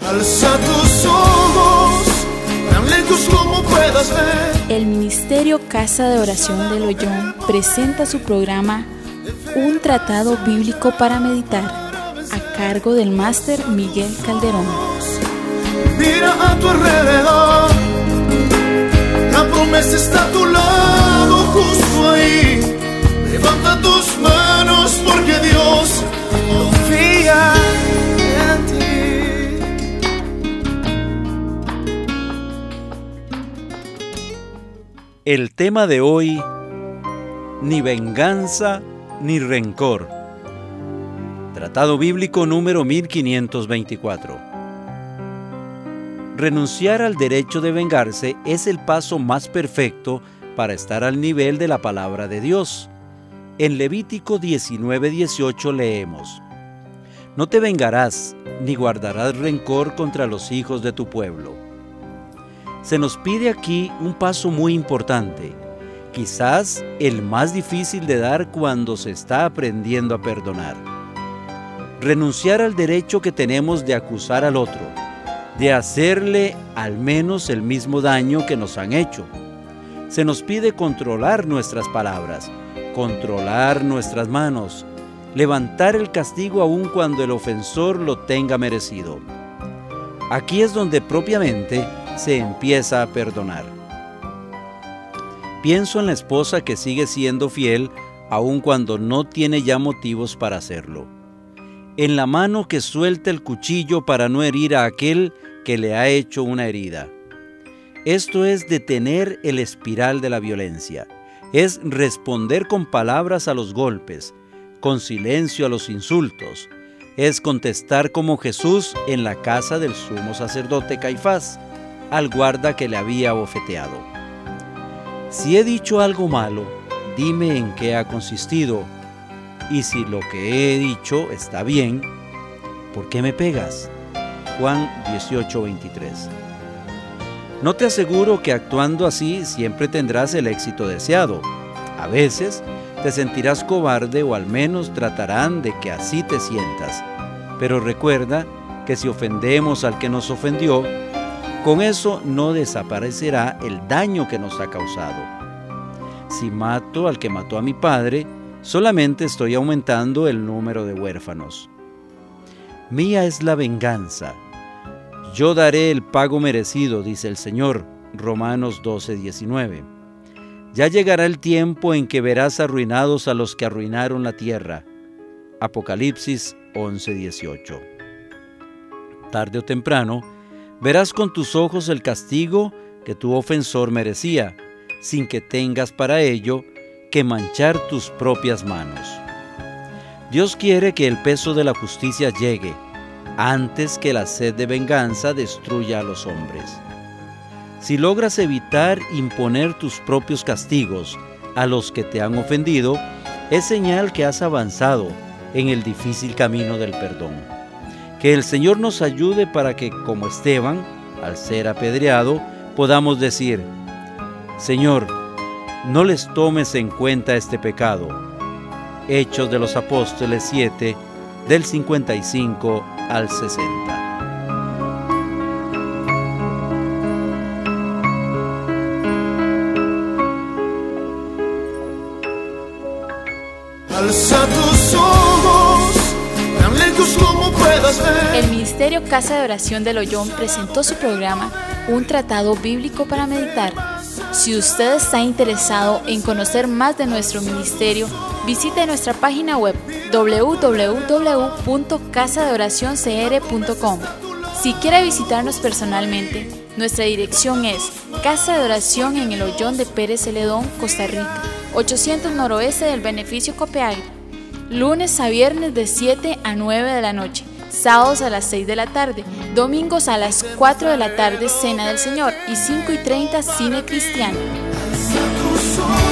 Alza tus ojos, tan lejos como puedas ver. El Ministerio Casa de Oración del Ollón presenta su programa Un Tratado Bíblico para Meditar, a cargo del máster Miguel Calderón. Mira a tu alrededor, la promesa está a tu lado, justo ahí. Levanta tus manos porque Dios confía en ti. El tema de hoy: ni venganza ni rencor. Tratado bíblico número 1524. Renunciar al derecho de vengarse es el paso más perfecto para estar al nivel de la palabra de Dios. En Levítico 19:18 leemos: No te vengarás, ni guardarás rencor contra los hijos de tu pueblo. Se nos pide aquí un paso muy importante, quizás el más difícil de dar cuando se está aprendiendo a perdonar. Renunciar al derecho que tenemos de acusar al otro, de hacerle al menos el mismo daño que nos han hecho. Se nos pide controlar nuestras palabras, controlar nuestras manos, levantar el castigo aun cuando el ofensor lo tenga merecido. Aquí es donde propiamente se empieza a perdonar. Pienso en la esposa que sigue siendo fiel aun cuando no tiene ya motivos para hacerlo. En la mano que suelta el cuchillo para no herir a aquel que le ha hecho una herida. Esto es detener el espiral de la violencia. Es responder con palabras a los golpes, con silencio a los insultos. Es contestar como Jesús en la casa del sumo sacerdote Caifás, al guarda que le había bofeteado. Si he dicho algo malo, dime en qué ha consistido, y si lo que he dicho está bien, ¿por qué me pegas? Juan 18:23. No te aseguro que actuando así siempre tendrás el éxito deseado. A veces te sentirás cobarde o al menos tratarán de que así te sientas. Pero recuerda que si ofendemos al que nos ofendió, con eso no desaparecerá el daño que nos ha causado. Si mato al que mató a mi padre, solamente estoy aumentando el número de huérfanos. Mía es la venganza. Yo daré el pago merecido, dice el Señor. Romanos 12:19. Ya llegará el tiempo en que verás arruinados a los que arruinaron la tierra. Apocalipsis 11:18. Tarde o temprano, verás con tus ojos el castigo que tu ofensor merecía, sin que tengas para ello que manchar tus propias manos. Dios quiere que el peso de la justicia llegue, antes que la sed de venganza destruya a los hombres. Si logras evitar imponer tus propios castigos a los que te han ofendido, es señal que has avanzado en el difícil camino del perdón. Que el Señor nos ayude para que, como Esteban, al ser apedreado, podamos decir: Señor, no les tomes en cuenta este pecado. Hechos de los Apóstoles 7, del 55 al 60. Alza tus ojos, tan lejos como puedas ver. El Ministerio Casa de Oración del Ollón presentó su programa Un Tratado Bíblico para Meditar. Si usted está interesado en conocer más de nuestro ministerio, visite nuestra página web www.casadeoracioncr.com. Si quiere visitarnos personalmente, nuestra dirección es Casa de Oración en el Ollón de Pérez Celedón, Costa Rica, 800 noroeste del Beneficio Copiapó. Lunes a viernes de 7 a 9 de la noche, sábados a las 6 de la tarde, domingos a las 4 de la tarde, Cena del Señor, y 5:30 Cine Cristiano.